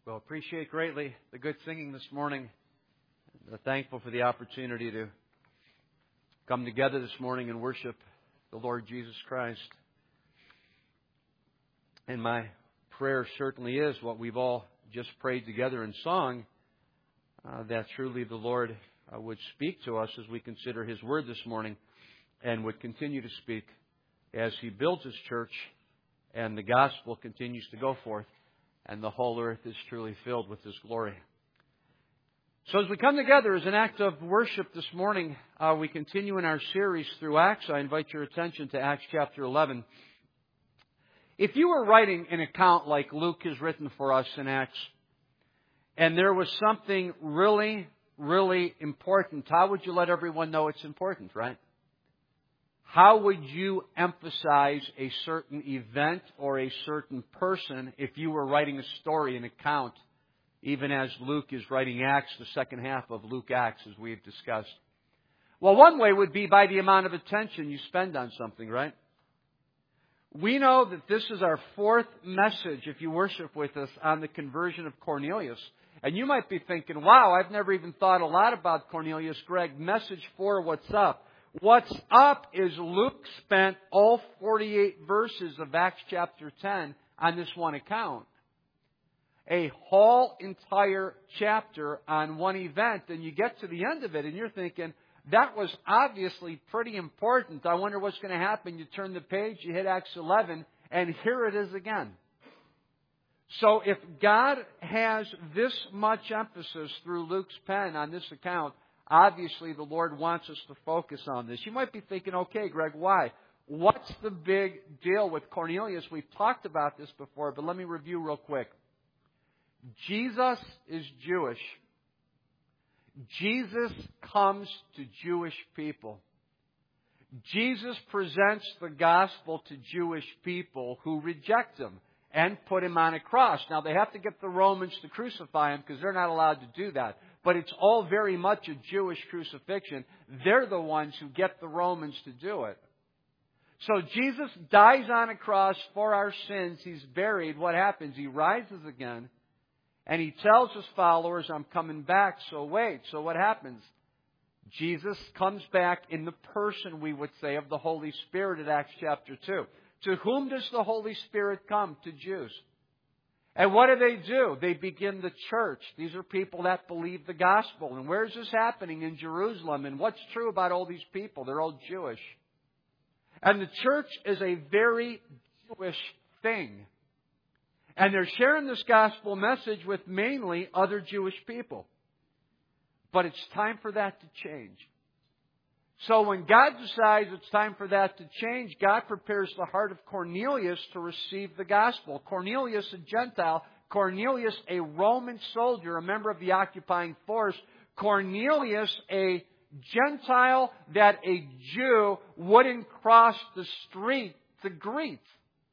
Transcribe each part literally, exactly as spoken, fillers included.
Well, appreciate greatly the good singing this morning. We're thankful for the opportunity to come together this morning and worship the Lord Jesus Christ. And my prayer certainly is what we've all just prayed together in song, uh, that truly the Lord uh, would speak to us as we consider His Word this morning and would continue to speak as He builds His church and the gospel continues to go forth. And the whole earth is truly filled with His glory. So as we come together as an act of worship this morning, uh, we continue in our series through Acts. I invite your attention to Acts chapter eleven. If you were writing an account like Luke has written for us in Acts, and there was something really, really important, how would you let everyone know it's important, right? How would you emphasize a certain event or a certain person if you were writing a story, an account, even as Luke is writing Acts, the second half of Luke Acts, as we've discussed? Well, one way would be by the amount of attention you spend on something, right? We know that this is our fourth message, if you worship with us, on the conversion of Cornelius. And you might be thinking, wow, I've never even thought a lot about Cornelius. Greg, message four, what's up? What's up is Luke spent all forty-eight verses of Acts chapter ten on this one account. A whole entire chapter on one event. And you get to the end of it and you're thinking, that was obviously pretty important. I wonder what's going to happen. You turn the page, you hit Acts eleven, and here it is again. So if God has this much emphasis through Luke's pen on this account, obviously, the Lord wants us to focus on this. You might be thinking, okay, Greg, why? What's the big deal with Cornelius? We've talked about this before, but let me review real quick. Jesus is Jewish. Jesus comes to Jewish people. Jesus presents the gospel to Jewish people who reject Him and put Him on a cross. Now, they have to get the Romans to crucify Him because they're not allowed to do that. But it's all very much a Jewish crucifixion. They're the ones who get the Romans to do it. So Jesus dies on a cross for our sins. He's buried. What happens? He rises again. And He tells His followers, I'm coming back, so wait. So what happens? Jesus comes back in the person, we would say, of the Holy Spirit at Acts chapter two. To whom does the Holy Spirit come? To Jews. And what do they do? They begin the church. These are people that believe the gospel. And where is this happening? In Jerusalem. And what's true about all these people? They're all Jewish. And the church is a very Jewish thing. And they're sharing this gospel message with mainly other Jewish people. But it's time for that to change. So when God decides it's time for that to change, God prepares the heart of Cornelius to receive the gospel. Cornelius, a Gentile. Cornelius, a Roman soldier, a member of the occupying force. Cornelius, a Gentile that a Jew wouldn't cross the street to greet.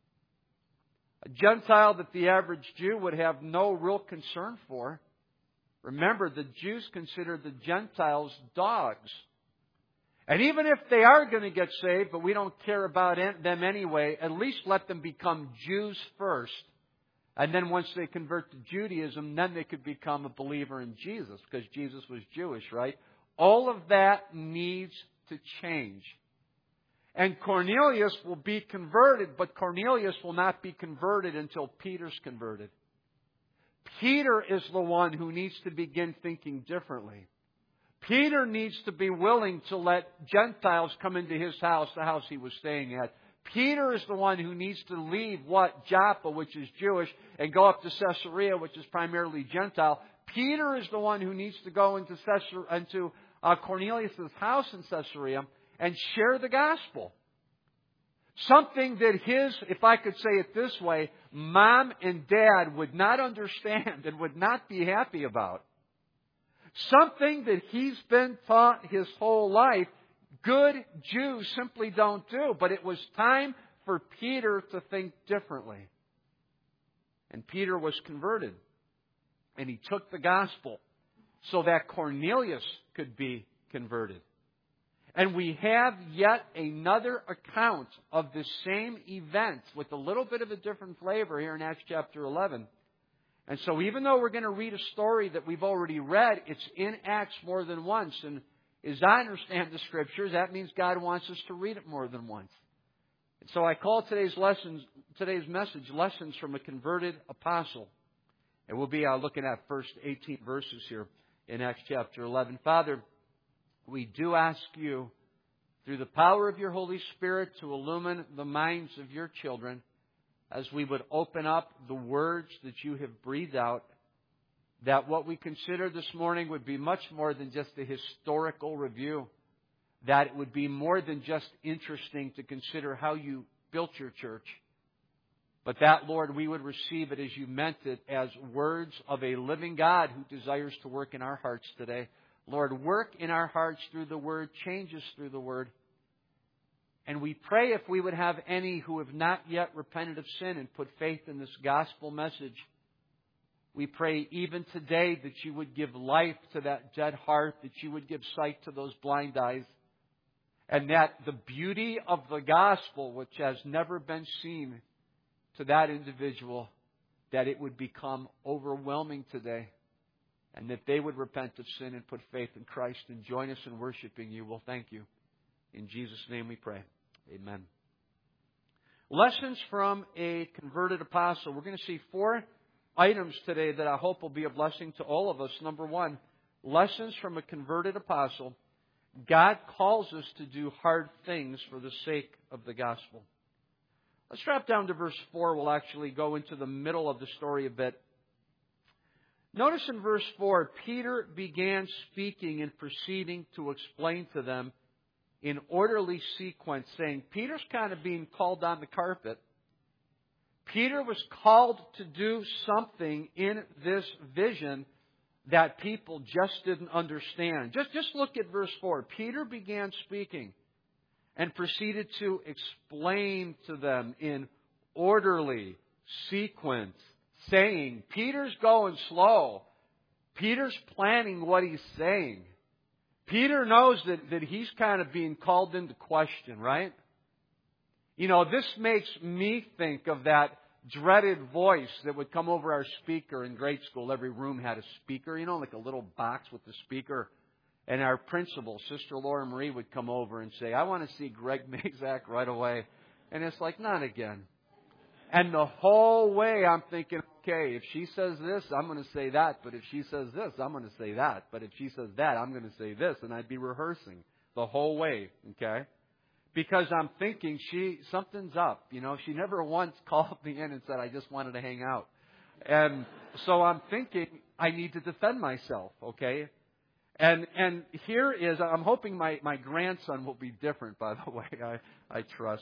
A Gentile that the average Jew would have no real concern for. Remember, the Jews consider the Gentiles dogs. And even if they are going to get saved, but we don't care about them anyway, at least let them become Jews first. And then once they convert to Judaism, then they could become a believer in Jesus, because Jesus was Jewish, right? All of that needs to change. And Cornelius will be converted, but Cornelius will not be converted until Peter's converted. Peter is the one who needs to begin thinking differently. Peter needs to be willing to let Gentiles come into his house, the house he was staying at. Peter is the one who needs to leave what? Joppa, which is Jewish, and go up to Caesarea, which is primarily Gentile. Peter is the one who needs to go into, Caesar, into uh, Cornelius' house in Caesarea and share the gospel. Something that his, if I could say it this way, mom and dad would not understand and would not be happy about. Something that he's been taught his whole life, good Jews simply don't do. But it was time for Peter to think differently. And Peter was converted. And he took the gospel so that Cornelius could be converted. And we have yet another account of the same event with a little bit of a different flavor here in Acts chapter eleven. And so even though we're going to read a story that we've already read, it's in Acts more than once. And as I understand the Scriptures, that means God wants us to read it more than once. And so I call today's lessons, today's message, Lessons from a Converted Apostle. And we'll be uh, looking at first eighteen verses here in Acts chapter eleven. Father, we do ask you, through the power of your Holy Spirit, to illumine the minds of your children as we would open up the words that you have breathed out, that what we consider this morning would be much more than just a historical review, that it would be more than just interesting to consider how you built your church, but that, Lord, we would receive it as you meant it, as words of a living God who desires to work in our hearts today. Lord, work in our hearts through the Word, change us through the Word. And we pray if we would have any who have not yet repented of sin and put faith in this gospel message, we pray even today that you would give life to that dead heart, that you would give sight to those blind eyes, and that the beauty of the gospel, which has never been seen to that individual, that it would become overwhelming today, and that they would repent of sin and put faith in Christ and join us in worshiping you. We'll thank you. In Jesus' name we pray. Amen. Lessons from a converted apostle. We're going to see four items today that I hope will be a blessing to all of us. Number one, lessons from a converted apostle. God calls us to do hard things for the sake of the gospel. Let's drop down to verse four. We'll actually go into the middle of the story a bit. Notice in verse four, Peter began speaking and proceeding to explain to them in orderly sequence, saying, Peter's kind of being called on the carpet. Peter was called to do something in this vision that people just didn't understand. Just, just look at verse four. Peter began speaking and proceeded to explain to them in orderly sequence, saying, Peter's going slow. Peter's planning what he's saying. Peter knows that, that he's kind of being called into question, right? You know, this makes me think of that dreaded voice that would come over our speaker in grade school. Every room had a speaker, you know, like a little box with the speaker. And our principal, Sister Laura Marie, would come over and say, I want to see Greg Mazak right away. And it's like, not again. And the whole way I'm thinking, okay, if she says this, I'm going to say that. But if she says this, I'm going to say that. But if she says that, I'm going to say this. And I'd be rehearsing the whole way, okay? Because I'm thinking she something's up. You know, she never once called me in and said, I just wanted to hang out. And so I'm thinking, I need to defend myself, okay? And and here is, I'm hoping my, my grandson will be different, by the way, I, I trust.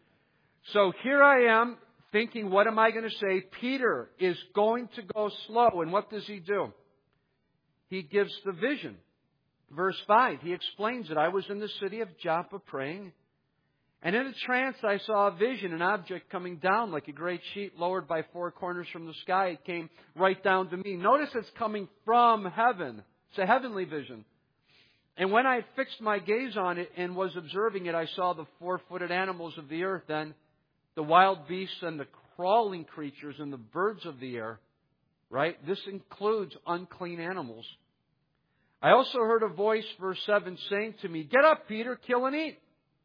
So here I am thinking, what am I going to say? Peter is going to go slow. And what does he do? He gives the vision. Verse five, he explains it. I was in the city of Joppa praying, and in a trance I saw a vision, an object coming down like a great sheet lowered by four corners from the sky. It came right down to me. Notice it's coming from heaven. It's a heavenly vision. And when I fixed my gaze on it and was observing it, I saw the four-footed animals of the earth, then the wild beasts and the crawling creatures and the birds of the air. Right? This includes unclean animals. I also heard a voice, verse seven, saying to me, Get up, Peter, kill and eat.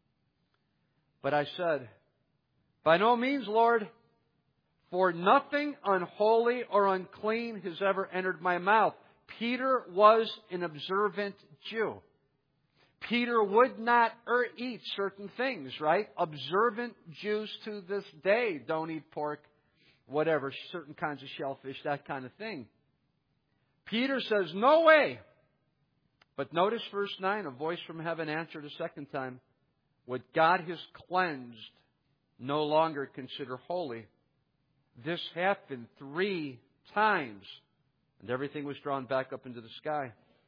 But I said, By no means, Lord, for nothing unholy or unclean has ever entered my mouth. Peter was an observant Jew. Peter would not er, eat certain things, right? Observant Jews to this day don't eat pork, whatever, certain kinds of shellfish, that kind of thing. Peter says, no way. But notice verse nine, a voice from heaven answered a second time, What God has cleansed, no longer consider holy. This happened three times. And everything was drawn back up into the sky.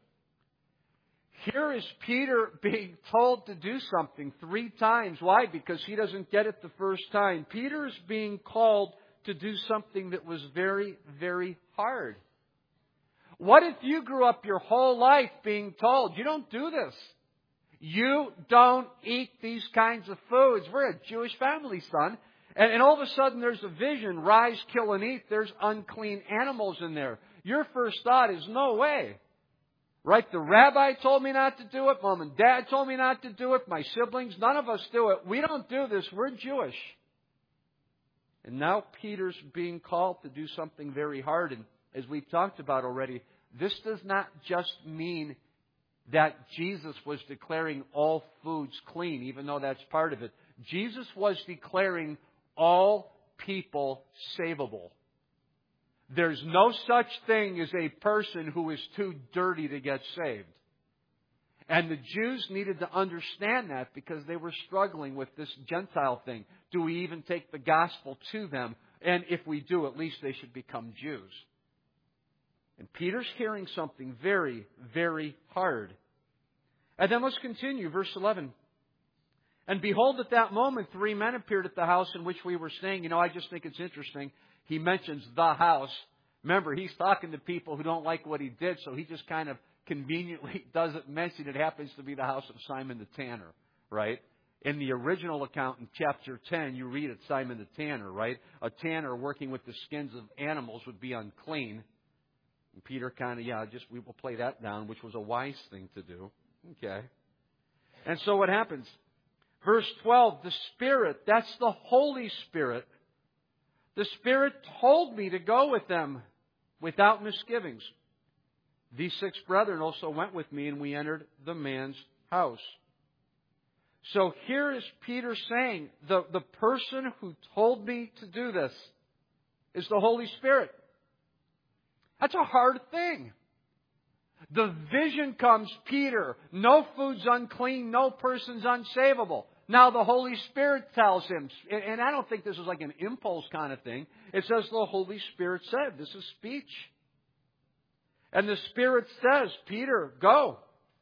Here is Peter being told to do something three times. Why? Because he doesn't get it the first time. Peter is being called to do something that was very, very hard. What if you grew up your whole life being told, you don't do this. You don't eat these kinds of foods. We're a Jewish family, son. And, and all of a sudden there's a vision, rise, kill, and eat. There's unclean animals in there. Your first thought is, no way. Right? The rabbi told me not to do it. Mom and dad told me not to do it. My siblings, none of us do it. We don't do this. We're Jewish. And now Peter's being called to do something very hard. And as we've talked about already, this does not just mean that Jesus was declaring all foods clean, even though that's part of it. Jesus was declaring all people savable. There's no such thing as a person who is too dirty to get saved. And the Jews needed to understand that because they were struggling with this Gentile thing. Do we even take the gospel to them? And if we do, at least they should become Jews. And Peter's hearing something very, very hard. And then let's continue, verse eleven. And behold, at that moment, three men appeared at the house in which we were staying. You know, I just think it's interesting. He mentions the house. Remember, he's talking to people who don't like what he did, so he just kind of conveniently doesn't mention it happens to be the house of Simon the tanner, right? In the original account in chapter ten, you read it, Simon the tanner, right? A tanner working with the skins of animals would be unclean. And Peter kind of, yeah, just we will play that down, which was a wise thing to do. Okay. And so what happens? Verse twelve, the Spirit, that's the Holy Spirit. The Spirit told me to go with them without misgivings. These six brethren also went with me, and we entered the man's house. So here is Peter saying, the, the person who told me to do this is the Holy Spirit. That's a hard thing. The vision comes, Peter, no food's unclean, no person's unsavable. Now the Holy Spirit tells him, and I don't think this is like an impulse kind of thing. It says the Holy Spirit said, this is speech. And the Spirit says, Peter, go.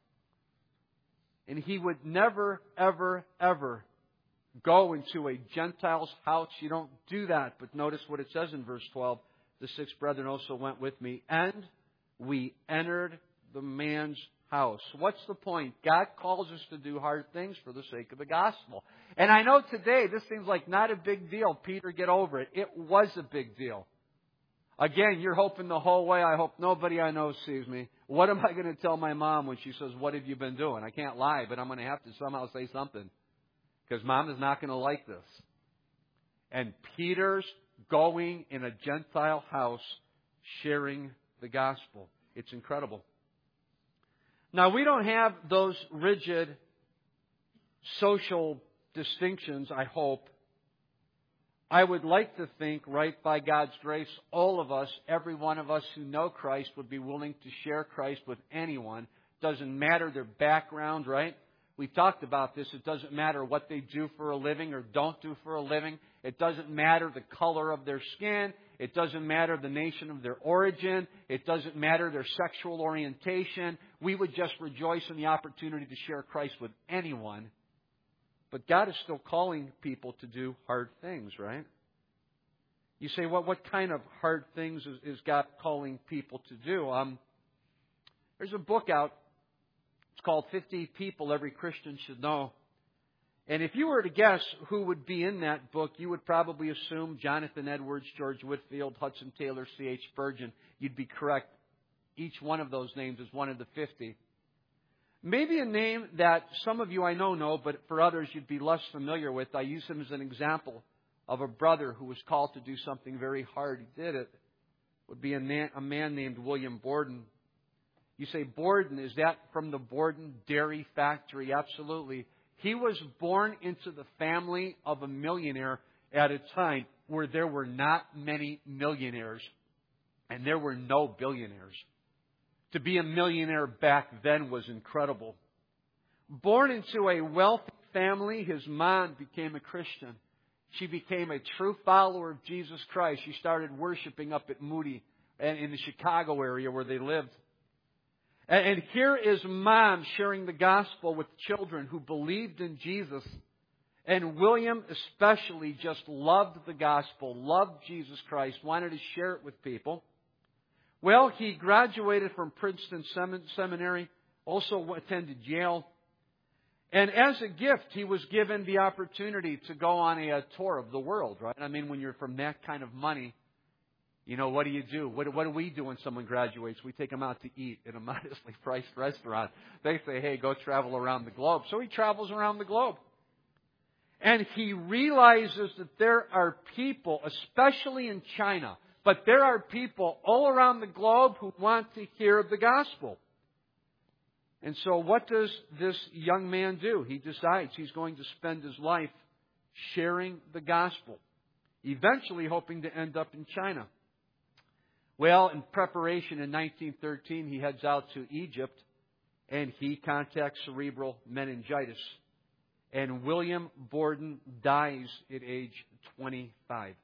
And he would never, ever, ever go into a Gentile's house. You don't do that. But notice what it says in verse twelve. The six brethren also went with me, and we entered the man's house. What's the point? God calls us to do hard things for the sake of the gospel. And I know today this seems like not a big deal. Peter, get over it. It was a big deal. Again, you're hoping the whole way, I hope nobody I know sees me. What am I going to tell my mom when she says, what have you been doing? I can't lie, but I'm going to have to somehow say something. Because Mom is not going to like this. And Peter's going in a Gentile house sharing the gospel. It's incredible. Now, we don't have those rigid social distinctions, I hope. I would like to think, right, by God's grace, all of us, every one of us who know Christ would be willing to share Christ with anyone. Doesn't matter their background, right? We talked about this. It doesn't matter what they do for a living or don't do for a living. It doesn't matter the color of their skin. It doesn't matter the nation of their origin. It doesn't matter their sexual orientation. We would just rejoice in the opportunity to share Christ with anyone. But God is still calling people to do hard things, right? You say, well, what kind of hard things is, is God calling people to do? Um, there's a book out. It's called fifty People Every Christian Should Know. And if you were to guess who would be in that book, you would probably assume Jonathan Edwards, George Whitefield, Hudson Taylor, C H Spurgeon. You'd be correct. Each one of those names is one of the fifty. Maybe a name that some of you I know know, but for others you'd be less familiar with. I use him as an example of a brother who was called to do something very hard. He did it. Would be a man, a man named William Borden. You say, Borden, is that from the Borden Dairy Factory? Absolutely. He was born into the family of a millionaire at a time where there were not many millionaires and there were no billionaires. To be a millionaire back then was incredible. Born into a wealthy family, his mom became a Christian. She became a true follower of Jesus Christ. She started worshiping up at Moody and in the Chicago area where they lived. And here is Mom sharing the gospel with children who believed in Jesus. And William especially just loved the gospel, loved Jesus Christ, wanted to share it with people. Well, he graduated from Princeton Seminary, also attended Yale. And as a gift, he was given the opportunity to go on a, a tour of the world, right? I mean, when you're from that kind of money, you know, what do you do? What, what do we do when someone graduates? We take them out to eat in a modestly priced restaurant. They say, hey, go travel around the globe. So he travels around the globe. And he realizes that there are people, especially in China, but there are people all around the globe who want to hear the gospel. And so what does this young man do? He decides he's going to spend his life sharing the gospel, eventually hoping to end up in China. Well, in preparation in nineteen thirteen, he heads out to Egypt and he contacts cerebral meningitis. And William Borden dies at age twenty-five.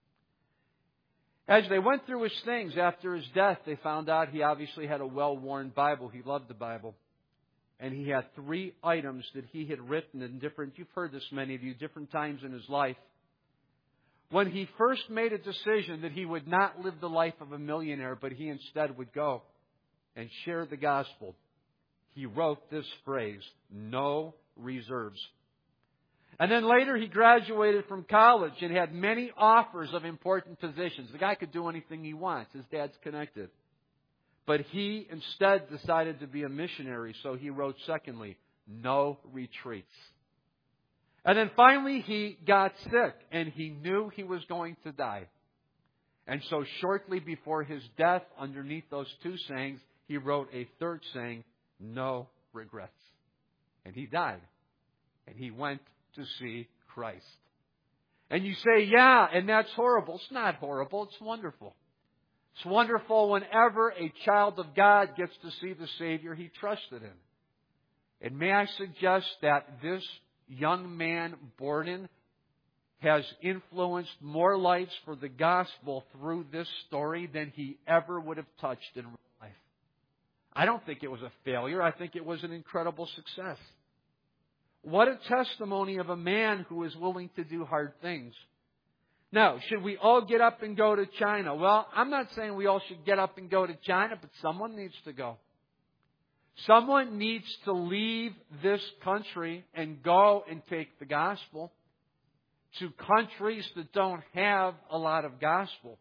As they went through his things after his death, they found out he obviously had a well-worn Bible. He loved the Bible. And he had three items that he had written in different, you've heard this many of you, different times in his life. When he first made a decision that he would not live the life of a millionaire, but he instead would go and share the gospel, he wrote this phrase, no reserves. And then later he graduated from college and had many offers of important positions. The guy could do anything he wants. His dad's connected. But he instead decided to be a missionary, so he wrote secondly, no retreats. And then finally he got sick and he knew he was going to die. And so shortly before his death, underneath those two sayings, he wrote a third saying, no regrets. And he died. And he went to see Christ. And you say, yeah, and that's horrible. It's not horrible. It's wonderful. It's wonderful whenever a child of God gets to see the Savior he trusted in. And may I suggest that this young man, Borden, has influenced more lives for the gospel through this story than he ever would have touched in real life. I don't think it was a failure. I think it was an incredible success. What a testimony of a man who is willing to do hard things. Now, should we all get up and go to China? Well, I'm not saying we all should get up and go to China, but someone needs to go. Someone needs to leave this country and go and take the gospel to countries that don't have a lot of gospel.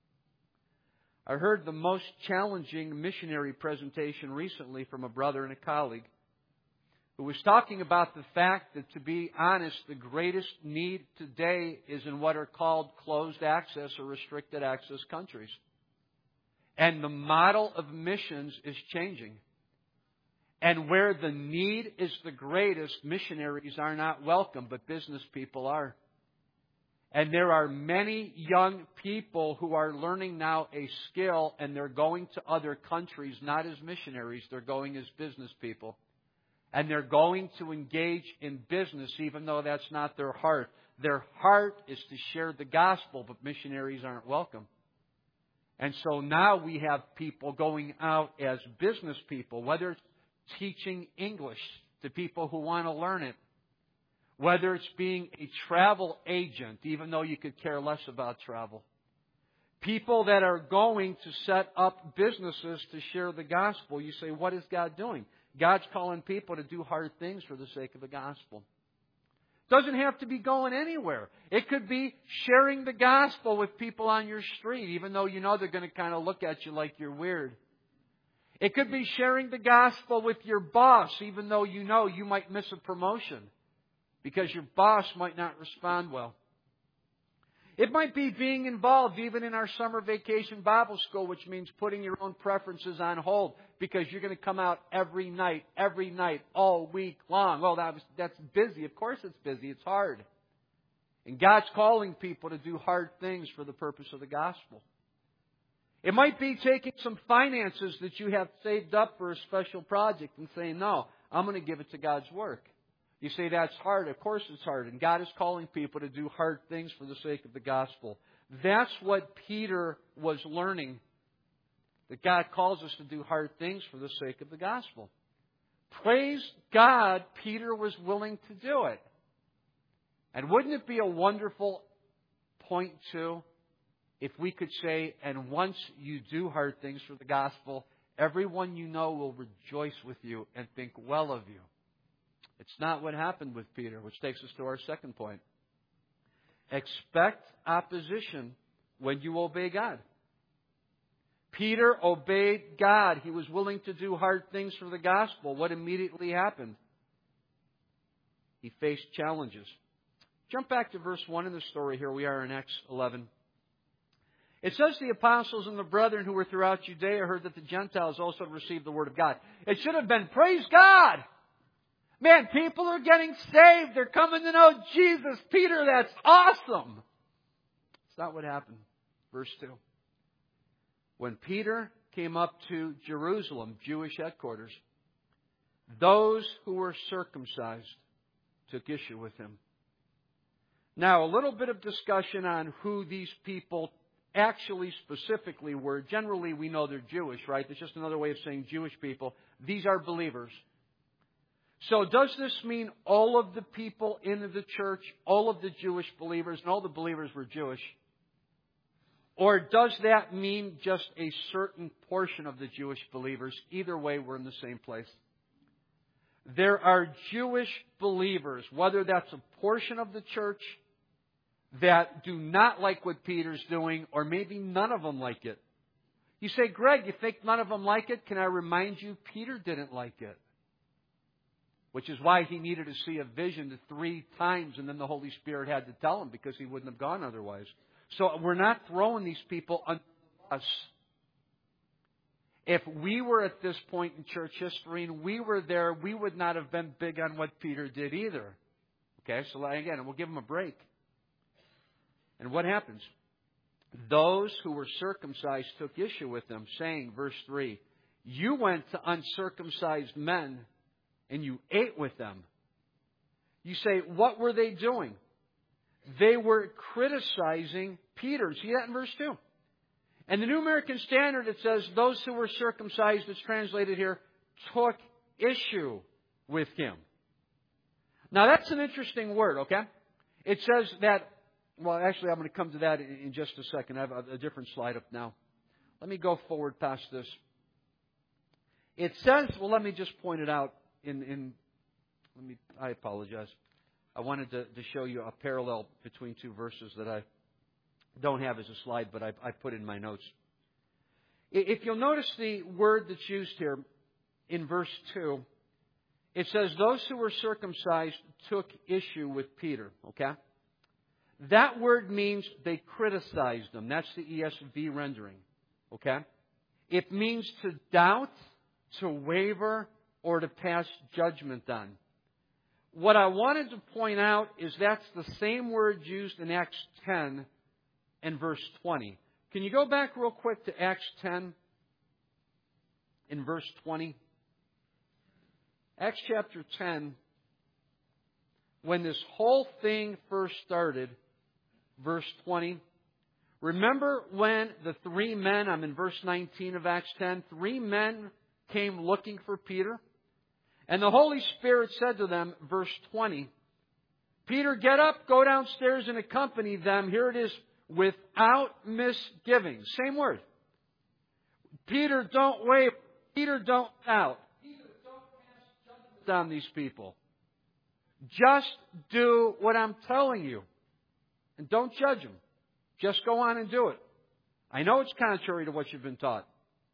I heard the most challenging missionary presentation recently from a brother and a colleague who was talking about the fact that, to be honest, the greatest need today is in what are called closed access or restricted access countries. And the model of missions is changing. And where the need is the greatest, missionaries are not welcome, but business people are. And there are many young people who are learning now a skill, and they're going to other countries not as missionaries, they're going as business people. And they're going to engage in business even though that's not their heart. Their heart is to share the gospel, but missionaries aren't welcome. And so now we have people going out as business people, whether it's teaching English to people who want to learn it, whether it's being a travel agent, even though you could care less about travel. People that are going to set up businesses to share the gospel. You say, what is God doing? God's calling people to do hard things for the sake of the gospel. Doesn't have to be going anywhere. It could be sharing the gospel with people on your street, even though you know they're going to kind of look at you like you're weird. It could be sharing the gospel with your boss, even though you know you might miss a promotion because your boss might not respond well. It might be being involved even in our summer vacation Bible school, which means putting your own preferences on hold because you're going to come out every night, every night, all week long. Well, that was, that's busy. Of course it's busy. It's hard. And God's calling people to do hard things for the purpose of the gospel. It might be taking some finances that you have saved up for a special project and saying, no, I'm going to give it to God's work. You say that's hard. Of course it's hard. And God is calling people to do hard things for the sake of the gospel. That's what Peter was learning. That God calls us to do hard things for the sake of the gospel. Praise God, Peter was willing to do it. And wouldn't it be a wonderful point too, if we could say, and once you do hard things for the gospel, everyone you know will rejoice with you and think well of you. It's not what happened with Peter, which takes us to our second point. Expect opposition when you obey God. Peter obeyed God. He was willing to do hard things for the gospel. What immediately happened? He faced challenges. Jump back to verse one in the story. Here we are in Acts eleven. It says the apostles and the brethren who were throughout Judea heard that the Gentiles also received the word of God. It should have been, praise God! Man, people are getting saved. They're coming to know Jesus. Peter, that's awesome. It's not what happened. Verse two. When Peter came up to Jerusalem, Jewish headquarters, those who were circumcised took issue with him. Now, a little bit of discussion on who these people actually specifically were. Generally, we know they're Jewish, right? It's just another way of saying Jewish people. These are believers. So does this mean all of the people in the church, all of the Jewish believers, and all the believers were Jewish? Or does that mean just a certain portion of the Jewish believers? Either way, we're in the same place. There are Jewish believers, whether that's a portion of the church that do not like what Peter's doing, or maybe none of them like it. You say, Greg, you think none of them like it? Can I remind you, Peter didn't like it. Which is why he needed to see a vision three times, and then the Holy Spirit had to tell him, because he wouldn't have gone otherwise. So we're not throwing these people under us. If we were at this point in church history and we were there, we would not have been big on what Peter did either. Okay, so again, we'll give him a break. And what happens? Those who were circumcised took issue with them, saying, verse three, you went to uncircumcised men and you ate with them. You say, what were they doing? They were criticizing Peter. See that in verse two? And the New American Standard, it says, those who were circumcised, it's translated here, took issue with him. Now that's an interesting word, okay? It says that, well, actually I'm going to come to that in just a second. I have a different slide up now. Let me go forward past this. It says, well, let me just point it out in, in let me, I apologize. I wanted to, to show you a parallel between two verses that I don't have as a slide, but I, I put in my notes. If you'll notice the word that's used here in verse two, it says, those who were circumcised took issue with Peter. Okay? That word means they criticized him. That's the E S V rendering. Okay? It means to doubt, to waver, or to pass judgment on. What I wanted to point out is that's the same word used in Acts ten and verse twenty. Can you go back real quick to Acts ten in verse twenty? Acts chapter ten, when this whole thing first started, verse twenty. Remember when the three men, I'm in verse nineteen of Acts ten, three men came looking for Peter? And the Holy Spirit said to them, verse twenty, Peter, get up, go downstairs and accompany them. Here it is, without misgiving. Same word. Peter, don't waver. Peter, don't doubt. Peter, don't pass judgment on these people. Just do what I'm telling you. And don't judge them. Just go on and do it. I know it's contrary to what you've been taught.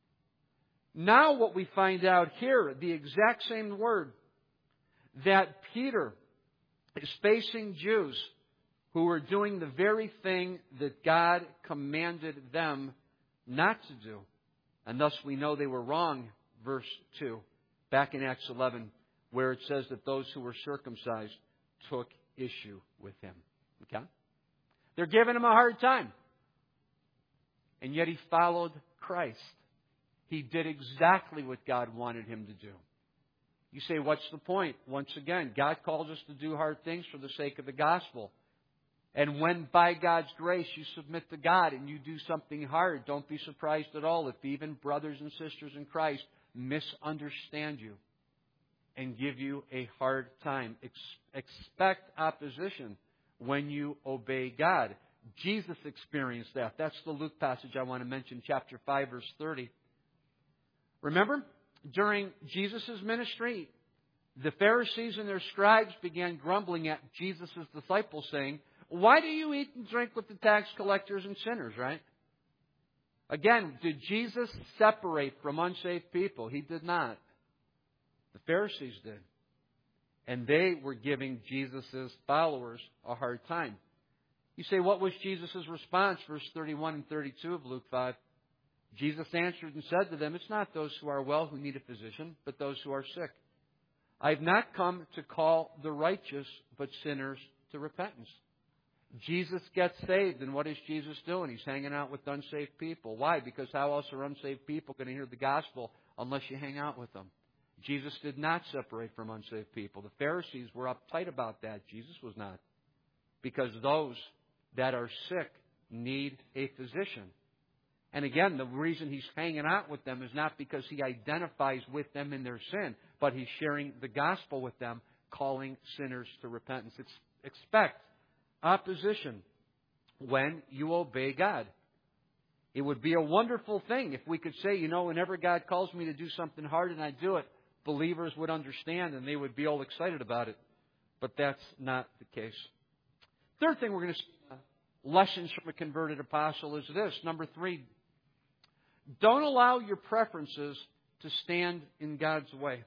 Now what we find out here, the exact same word, that Peter is facing Jews who were doing the very thing that God commanded them not to do. And thus we know they were wrong, verse two, back in Acts eleven, where it says that those who were circumcised took issue with him. Okay? They're giving him a hard time. And yet he followed Christ. He did exactly what God wanted him to do. You say, what's the point? Once again, God calls us to do hard things for the sake of the gospel. And when by God's grace you submit to God and you do something hard, don't be surprised at all if even brothers and sisters in Christ misunderstand you and give you a hard time. Ex- expect opposition when you obey God. Jesus experienced that. That's the Luke passage I want to mention, chapter five, verse thirty. Remember, during Jesus' ministry, The Pharisees and their scribes began grumbling at Jesus' disciples, saying, "Why do you eat and drink with the tax collectors and sinners?" Right? Again, did Jesus separate from unsaved people? He did not. The Pharisees did. And they were giving Jesus' followers a hard time. You say, what was Jesus' response? Verse thirty-one and thirty-two of Luke five. Jesus answered and said to them, "It's not those who are well who need a physician, but those who are sick. I have not come to call the righteous, but sinners to repentance." Jesus gets saved, and what is Jesus doing? He's hanging out with unsaved people. Why? Because how else are unsaved people going to hear the gospel unless you hang out with them? Jesus did not separate from unsaved people. The Pharisees were uptight about that. Jesus was not. Because those that are sick need a physician. And again, the reason he's hanging out with them is not because he identifies with them in their sin, but he's sharing the gospel with them, calling sinners to repentance. It's, expect opposition when you obey God. It would be a wonderful thing if we could say, you know, whenever God calls me to do something hard and I do it, believers would understand and they would be all excited about it. But that's not the case. Third thing we're going to see, uh, lessons from a converted apostle, is this. Number three, don't allow your preferences to stand in God's way.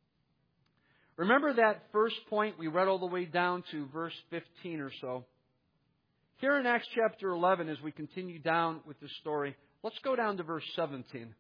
Remember that first point we read all the way down to verse fifteen or so. Here in Acts chapter eleven, as we continue down with the story, let's go down to verse seventeen.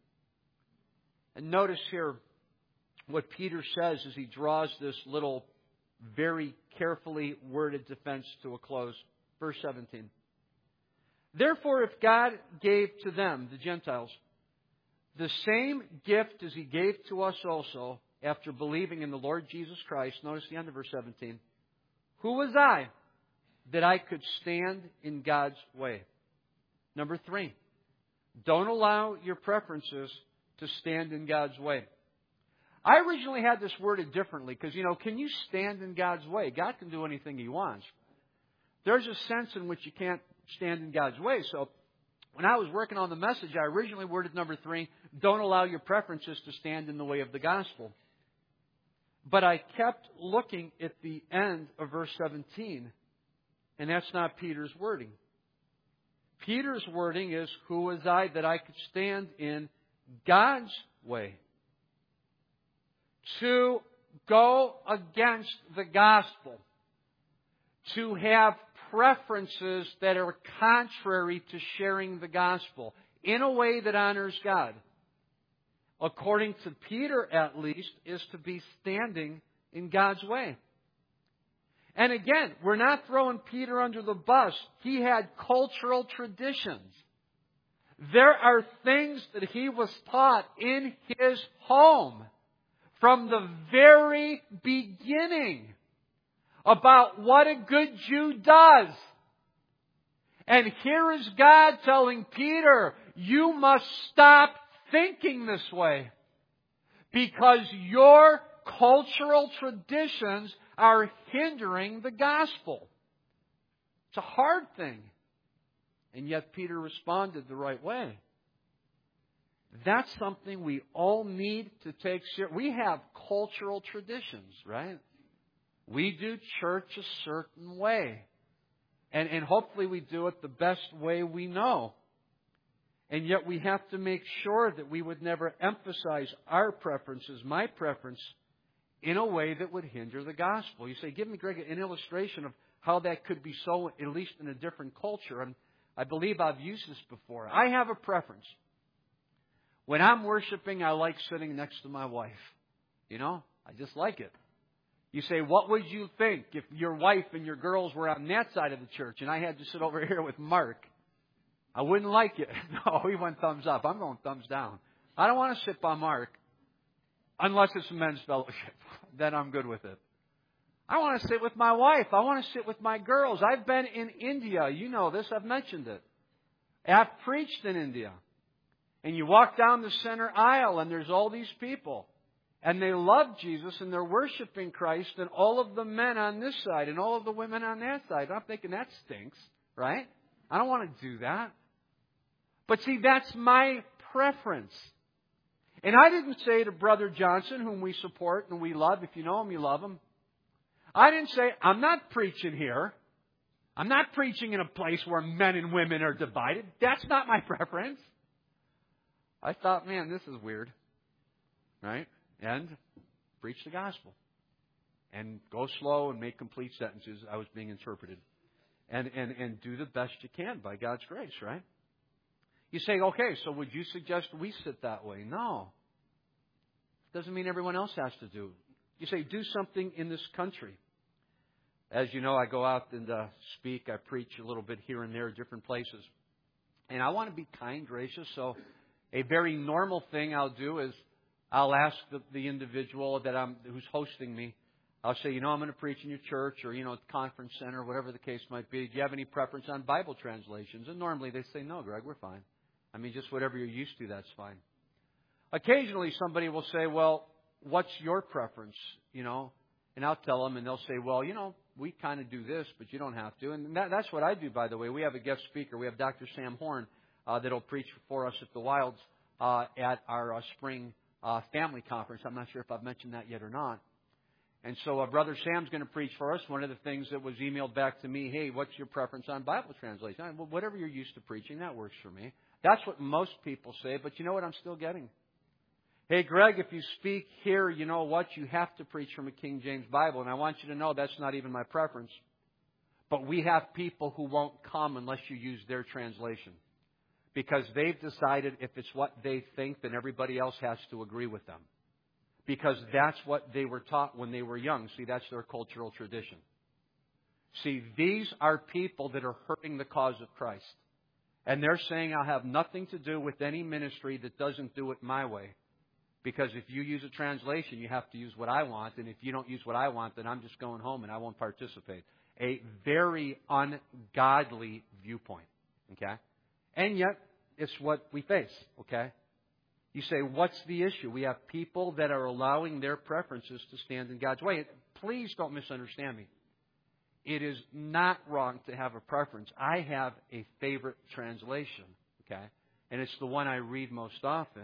And notice here what Peter says as he draws this little, very carefully worded defense to a close. Verse seventeen. "Therefore, if God gave to them," the Gentiles, "the same gift as He gave to us also, after believing in the Lord Jesus Christ," notice the end of verse seventeen, "who was I that I could stand in God's way?" Number three, don't allow your preferences to stand in God's way. I originally had this worded differently because, you know, can you stand in God's way? God can do anything He wants. There's a sense in which you can't stand in God's way. So when I was working on the message, I originally worded number three, don't allow your preferences to stand in the way of the gospel. But I kept looking at the end of verse seventeen, and that's not Peter's wording. Peter's wording is, who was I that I could stand in God's way? To go against the gospel, to have preferences that are contrary to sharing the gospel in a way that honors God, according to Peter at least, is to be standing in God's way. And again, we're not throwing Peter under the bus. He had cultural traditions. There are things that he was taught in his home from the very beginning about what a good Jew does. And here is God telling Peter, you must stop thinking this way, because your cultural traditions are hindering the gospel. It's a hard thing. And yet Peter responded the right way. That's something we all need to take seriously. We have cultural traditions, right? We do church a certain way. And, and hopefully we do it the best way we know. And yet we have to make sure that we would never emphasize our preferences, my preference, in a way that would hinder the gospel. You say, give me, Greg, an illustration of how that could be so, at least in a different culture. And I believe I've used this before. I have a preference. When I'm worshiping, I like sitting next to my wife. You know, I just like it. You say, what would you think if your wife and your girls were on that side of the church and I had to sit over here with Mark? I wouldn't like it. No, he went thumbs up. I'm going thumbs down. I don't want to sit by Mark unless it's a men's fellowship. Then I'm good with it. I want to sit with my wife. I want to sit with my girls. I've been in India. You know this. I've mentioned it. I've preached in India. And you walk down the center aisle and there's all these people. And they love Jesus and they're worshiping Christ, and all of the men on this side and all of the women on that side. I'm thinking that stinks, right? I don't want to do that. But see, that's my preference. And I didn't say to Brother Johnson, whom we support and we love, if you know him, you love him. I didn't say, I'm not preaching here. I'm not preaching in a place where men and women are divided. That's not my preference. I thought, man, this is weird. Right? And preach the gospel. And go slow and make complete sentences. I was being interpreted. And, and, and do the best you can by God's grace, right? You say, okay, so would you suggest we sit that way? No. Doesn't mean everyone else has to do. You say, do something in this country. As you know, I go out and uh, speak. I preach a little bit here and there, different places. And I want to be kind, gracious. So a very normal thing I'll do is I'll ask the, the individual that I'm who's hosting me. I'll say, you know, I'm going to preach in your church or, you know, conference center, whatever the case might be. Do you have any preference on Bible translations? And normally they say, no, Greg, we're fine. I mean, just whatever you're used to, that's fine. Occasionally somebody will say, well, what's your preference? You know, and I'll tell them and they'll say, well, you know, we kind of do this, but you don't have to. And that, that's what I do, by the way. We have a guest speaker. We have Doctor Sam Horn uh, that will preach for us at the Wilds uh, at our uh, spring uh, family conference. I'm not sure if I've mentioned that yet or not. And so uh, Brother Sam's going to preach for us. One of the things that was emailed back to me, hey, what's your preference on Bible translation? I, well, whatever you're used to preaching, that works for me. That's what most people say, but you know what I'm still getting? Hey, Greg, if you speak here, you know what? You have to preach from a King James Bible. And I want you to know that's not even my preference. But we have people who won't come unless you use their translation. Because they've decided if it's what they think, then everybody else has to agree with them. Because that's what they were taught when they were young. See, that's their cultural tradition. See, these are people that are hurting the cause of Christ. And they're saying, I'll have nothing to do with any ministry that doesn't do it my way. Because if you use a translation, you have to use what I want. And if you don't use what I want, then I'm just going home and I won't participate. A very ungodly viewpoint. Okay? And yet, it's what we face. Okay? You say, what's the issue? We have people that are allowing their preferences to stand in God's way. Please don't misunderstand me. It is not wrong to have a preference. I have a favorite translation. Okay? And it's the one I read most often.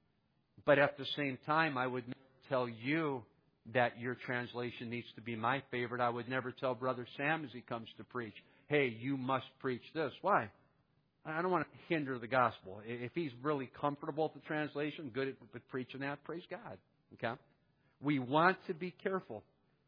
But at the same time, I would never tell you that your translation needs to be my favorite. I would never tell Brother Sam as he comes to preach, hey, you must preach this. Why? I don't want to hinder the gospel. If he's really comfortable with the translation, good at preaching that, praise God. Okay? We want to be careful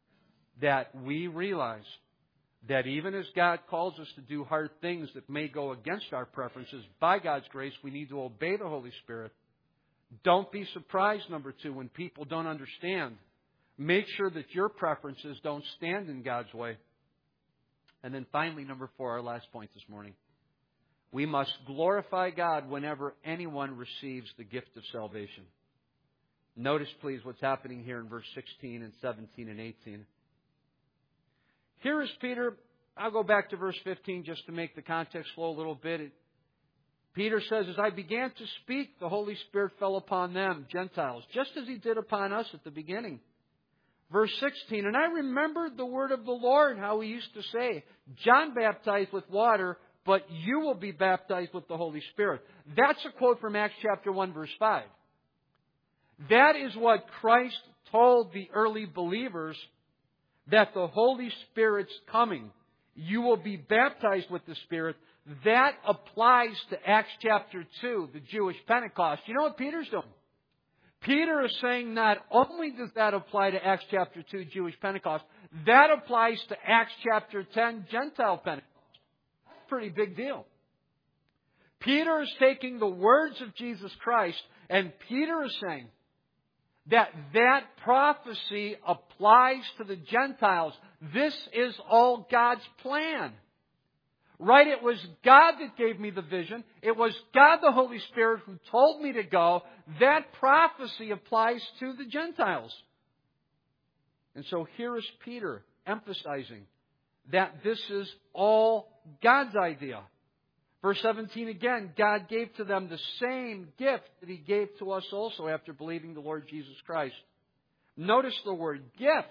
that we realize that even as God calls us to do hard things that may go against our preferences, by God's grace, we need to obey the Holy Spirit. Don't be surprised, number two, when people don't understand. Make sure that your preferences don't stand in God's way. And then finally, number four, our last point this morning. We must glorify God whenever anyone receives the gift of salvation. Notice, please, what's happening here in verse sixteen and seventeen and eighteen. Here is Peter. I'll go back to verse fifteen just to make the context flow a little bit. It, Peter says, as I began to speak, the Holy Spirit fell upon them, Gentiles, just as He did upon us at the beginning. Verse sixteen, and I remembered the word of the Lord, how He used to say, John baptized with water, but you will be baptized with the Holy Spirit. That's a quote from Acts chapter one, verse five. That is what Christ told the early believers, that the Holy Spirit's coming. You will be baptized with the Spirit. That applies to Acts chapter two, the Jewish Pentecost. You know what Peter's doing? Peter is saying not only does that apply to Acts chapter two, Jewish Pentecost, that applies to Acts chapter ten, Gentile Pentecost. That's a pretty big deal. Peter is taking the words of Jesus Christ, and Peter is saying that that prophecy applies to the Gentiles. This is all God's plan. Right? It was God that gave me the vision. It was God the Holy Spirit who told me to go. That prophecy applies to the Gentiles. And so here is Peter emphasizing that this is all God's idea. Verse seventeen again, God gave to them the same gift that He gave to us also after believing the Lord Jesus Christ. Notice the word gift.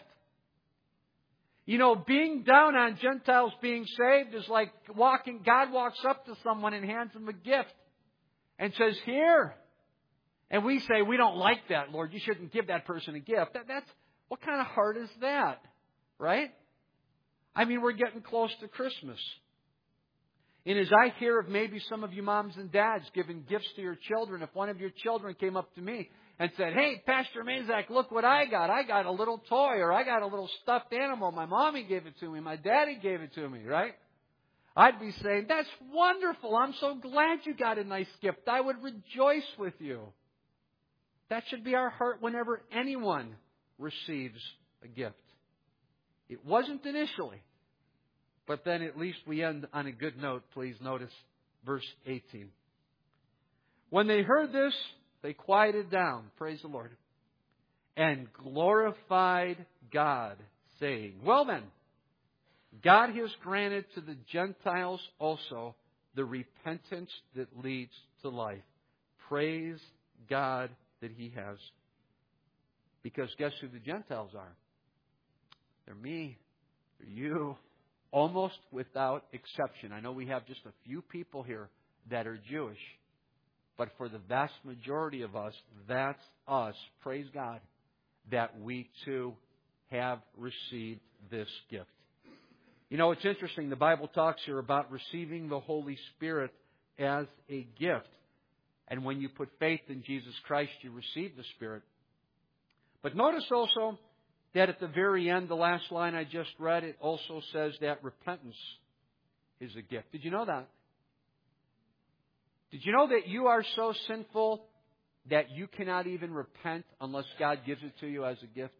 You know, being down on Gentiles being saved is like walking, God walks up to someone and hands them a gift and says, here, And we say, we don't like that, Lord. You shouldn't give that person a gift. That, that's, what kind of heart is that? Right? I mean, we're getting close to Christmas. And as I hear of maybe some of you moms and dads giving gifts to your children, if one of your children came up to me and said, hey, Pastor Mazak, look what I got. I got a little toy, or I got a little stuffed animal. My mommy gave it to me. My daddy gave it to me, right? I'd be saying, that's wonderful. I'm so glad you got a nice gift. I would rejoice with you. That should be our heart whenever anyone receives a gift. It wasn't initially. But then at least we end on a good note. Please notice verse eighteen. When they heard this, they quieted down, praise the Lord, and glorified God, saying, well then, God has granted to the Gentiles also the repentance that leads to life. Praise God that He has. Because guess who the Gentiles are? They're me. They're you. Almost without exception. I know we have just a few people here that are Jewish. But for the vast majority of us, that's us. Praise God that we too have received this gift. You know, it's interesting. The Bible talks here about receiving the Holy Spirit as a gift. And when you put faith in Jesus Christ, you receive the Spirit. But notice also that at the very end, the last line I just read, it also says that repentance is a gift. Did you know that? Did you know that you are so sinful that you cannot even repent unless God gives it to you as a gift?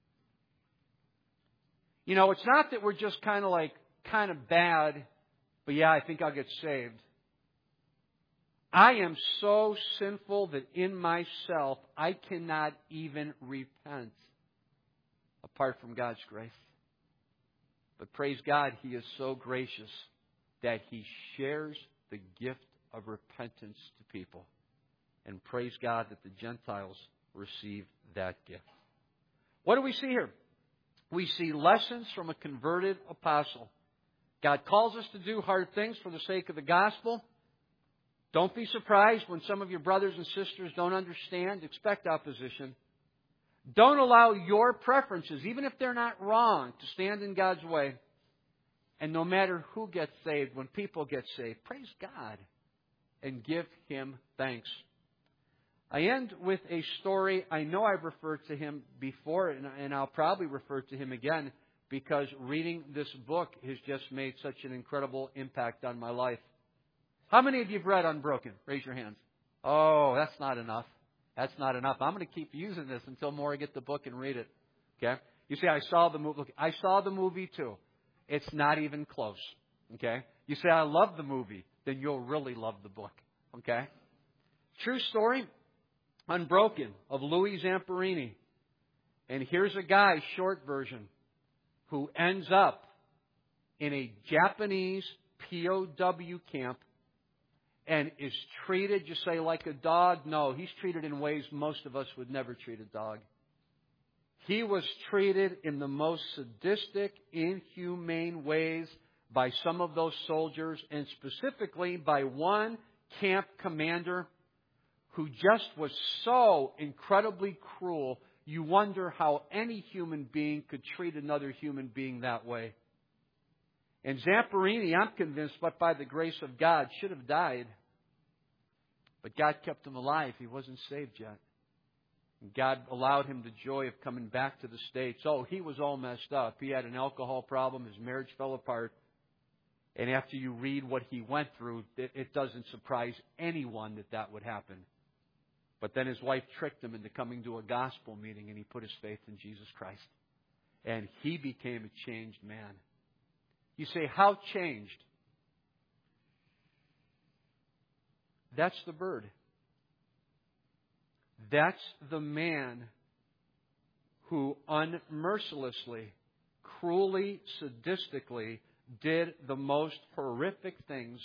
You know, it's not that we're just kind of like, kind of bad, but yeah, I think I'll get saved. I am so sinful that in myself, I cannot even repent apart from God's grace. But praise God, He is so gracious that He shares the gift of repentance to people. And praise God that the Gentiles receive that gift. What do we see here? We see lessons from a converted apostle. God calls us to do hard things for the sake of the gospel. Don't be surprised when some of your brothers and sisters don't understand. Expect opposition. Don't allow your preferences, even if they're not wrong, to stand in God's way. And no matter who gets saved, when people get saved, praise God and give Him thanks. I end with a story. I know I've referred to him before, and I'll probably refer to him again, because reading this book has just made such an incredible impact on my life. How many of you have read Unbroken? Raise your hands. Oh, that's not enough. That's not enough. I'm going to keep using this until more I get the book and read it. Okay? You say, I saw the movie. Look, I saw the movie too. It's not even close. Okay? You say, I love the movie. Then you'll really love the book. Okay? True story. Unbroken of Louis Zamperini. And here's a guy, short version, who ends up in a Japanese P O W camp and is treated, you say, like a dog? No, he's treated in ways most of us would never treat a dog. He was treated in the most sadistic, inhumane ways by some of those soldiers, and specifically by one camp commander who just was so incredibly cruel, you wonder how any human being could treat another human being that way. And Zamperini, I'm convinced, but by the grace of God, should have died. But God kept him alive. He wasn't saved yet. And God allowed him the joy of coming back to the States. Oh, he was all messed up. He had an alcohol problem. His marriage fell apart. And after you read what he went through, it, it doesn't surprise anyone that that would happen. But then his wife tricked him into coming to a gospel meeting, and he put his faith in Jesus Christ. And he became a changed man. You say, how changed? That's the bird. That's the man who unmercilessly, cruelly, sadistically did the most horrific things.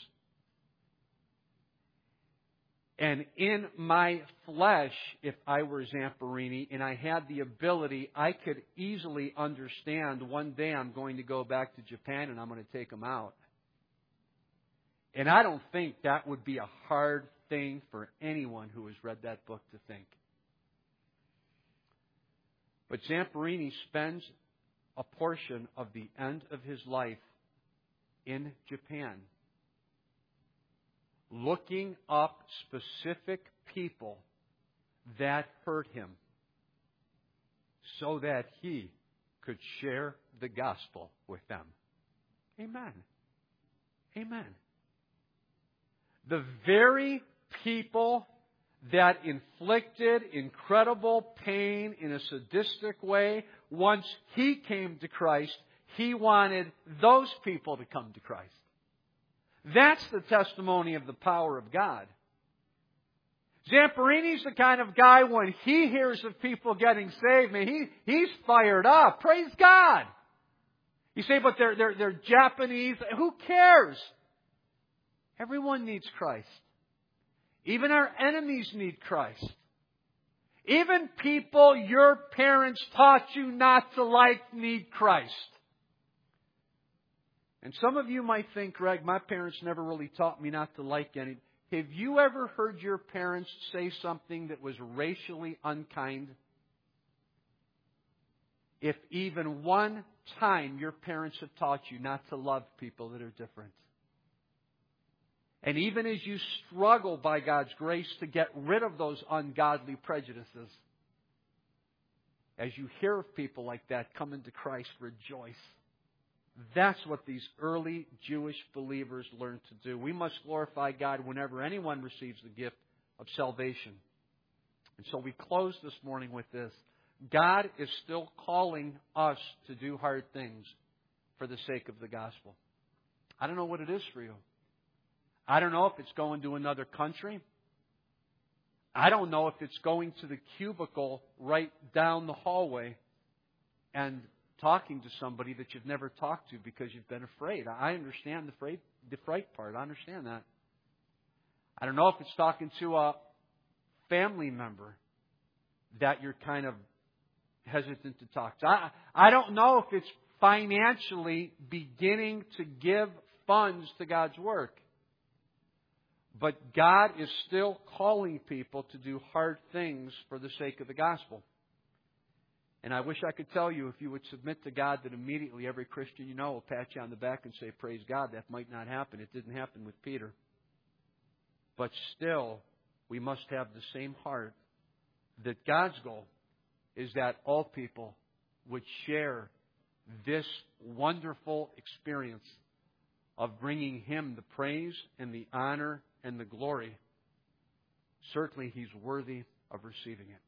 And in my flesh, if I were Zamperini and I had the ability, I could easily understand one day I'm going to go back to Japan and I'm going to take them out. And I don't think that would be a hard thing for anyone who has read that book to think. But Zamperini spends a portion of the end of his life in Japan, looking up specific people that hurt him so that he could share the gospel with them. Amen. Amen. The very people that inflicted incredible pain in a sadistic way, once he came to Christ, he wanted those people to come to Christ. That's the testimony of the power of God. Zamperini's the kind of guy, when he hears of people getting saved, man, he, he's fired up. Praise God. You say, but they're, they're, they're Japanese. Who cares? Everyone needs Christ. Even our enemies need Christ. Even people your parents taught you not to like need Christ. And some of you might think, Greg, my parents never really taught me not to like any. Have you ever heard your parents say something that was racially unkind? If even one time your parents have taught you not to love people that are different. And even as you struggle by God's grace to get rid of those ungodly prejudices, as you hear of people like that coming to Christ, rejoice. That's what these early Jewish believers learned to do. We must glorify God whenever anyone receives the gift of salvation. And so we close this morning with this. God is still calling us to do hard things for the sake of the gospel. I don't know what it is for you. I don't know if it's going to another country. I don't know if it's going to the cubicle right down the hallway and talking to somebody that you've never talked to because you've been afraid. I understand the fright, the fright part. I understand that. I don't know if it's talking to a family member that you're kind of hesitant to talk to. I, I don't know if it's financially beginning to give funds to God's work. But God is still calling people to do hard things for the sake of the gospel. And I wish I could tell you, if you would submit to God, that immediately every Christian you know will pat you on the back and say, praise God. That might not happen. It didn't happen with Peter. But still, we must have the same heart that God's goal is that all people would share this wonderful experience of bringing Him the praise and the honor and the glory. Certainly He's worthy of receiving it.